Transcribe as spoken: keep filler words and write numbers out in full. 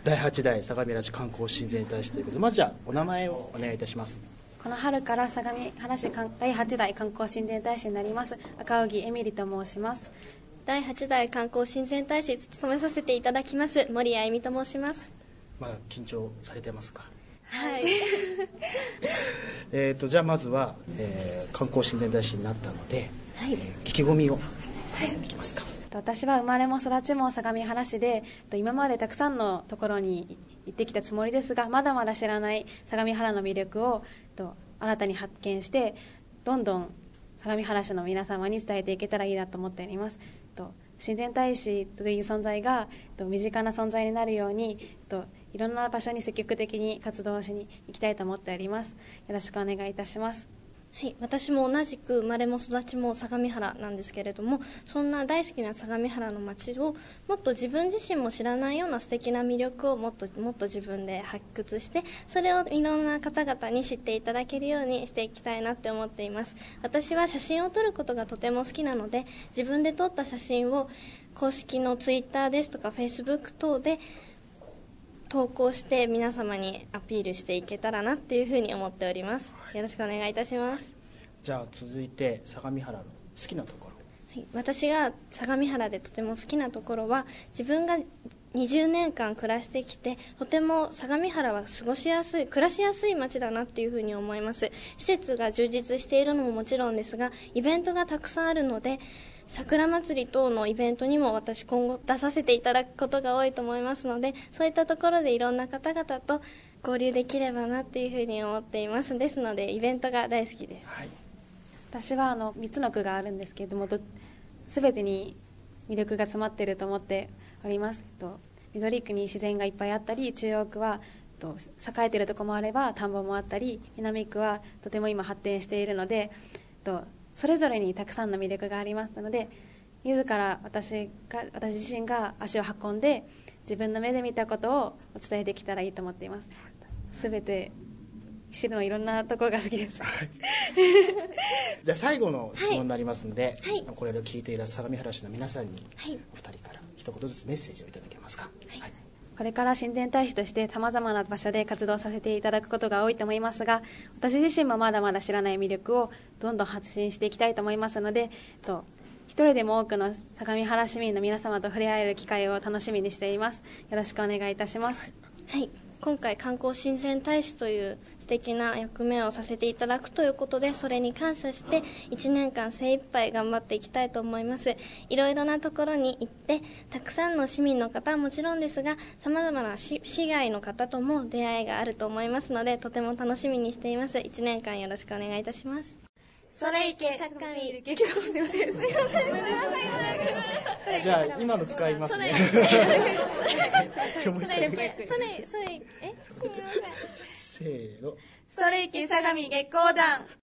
だいはちだい相模原市観光親善大使ということで、まずじゃあお名前をお願いいたします。 この春から相模原市だいはちだい観光親善大使になります赤荻エミリと申します。 だいはちだい観光親善大使務めさせていただきます森谷恵美と申します。 まあ緊張されてますか？ はいえとじゃあまずは、えー、観光親善大使になったので、 はい、 えー、意気込みをいきますか？ 私は生まれも育ちも相模原市で、今までたくさんのところに行ってきたつもりですが、まだまだ知らない相模原の魅力を新たに発見して、どんどん相模原市の皆様に伝えていけたらいいなと思っております。親善大使という存在が身近な存在になるように、いろんな場所に積極的に活動しに行きたいと思っております。よろしくお願いいたします。 はい、私も同じく生まれも育ちも相模原なんですけれども、そんな大好きな相模原の街をもっと自分自身も知らないような素敵な魅力をもっともっと自分で発掘して、それをいろんな方々に知っていただけるようにしていきたいなって思っています。私は写真を撮ることがとても好きなので、自分で撮った写真を公式のツイッターですとかフェイスブック等で投稿して皆様にアピールしていけたらなっていうふうに思っております。よろしくお願いいたします。 じゃあ続いて相模原の好きなところ。 はい、私が相模原でとても好きなところは、自分がにじゅうねんかん暮らしてきて、とても相模原は過ごしやすい、暮らしやすい街だなっていうふうに思います。施設が充実しているのももちろんですが、イベントがたくさんあるので、桜祭り等のイベントにも私今後出させていただくことが多いと思いますので、そういったところでいろんな方々と交流できればなっていうふうに思っています。ですのでイベントが大好きです。 はい、 私はあのみっつの区があるんですけれども、すべてに魅力が詰まっていると思っております。と緑区に自然がいっぱいあったり、中央区はと栄えているところもあれば田んぼもあったり、南区はとても今発展しているので、とそれぞれにたくさんの魅力がありますので、自ら私が私自身が足を運んで自分の目で見たことをお伝えできたらいいと思っています。すべて知るのいろんなところが好きです。 じゃあ最後の質問になりますので、 はい、 これを聞いている相模原市の皆さんに、 はい、 お二人から一言ずつメッセージをいただけますか？はいはい、 これから親善大使としてさまざまな場所で活動させていただくことが多いと思いますが、私自身もまだまだ知らない魅力をどんどん発信していきたいと思いますので、と一人でも多くの相模原市民の皆様と触れ合える機会を楽しみにしています。よろしくお願いいたします。 はい、今回観光親善大使という素敵な役目をさせていただくということで、それに感謝していちねんかん精一杯頑張っていきたいと思います。いろいろなところに行ってたくさんの市民の方はもちろんですが、さまざまな 市, 市外の方とも出会いがあると思いますので、とても楽しみにしています。いちねんかんよろしくお願いいたします。それいけ相模結構すいませんすいませんじゃあ今の使いますね。 それそれそれえせーの。 それいけ相模月光団。